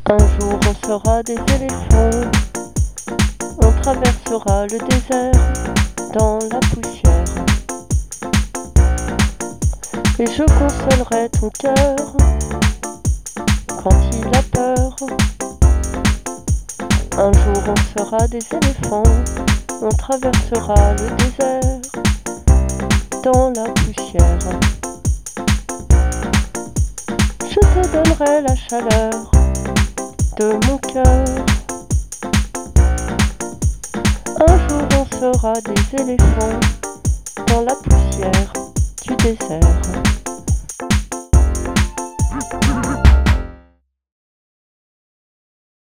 Un jour on sera des éléphants, on traversera le désert dans la poussière. Et je consolerai ton cœur quand il a peur. Un jour on sera des éléphants, on traversera le désert dans la poussière. Je te donnerai la chaleur de mon cœur. Un jour on sera des éléphants dans la poussière du désert.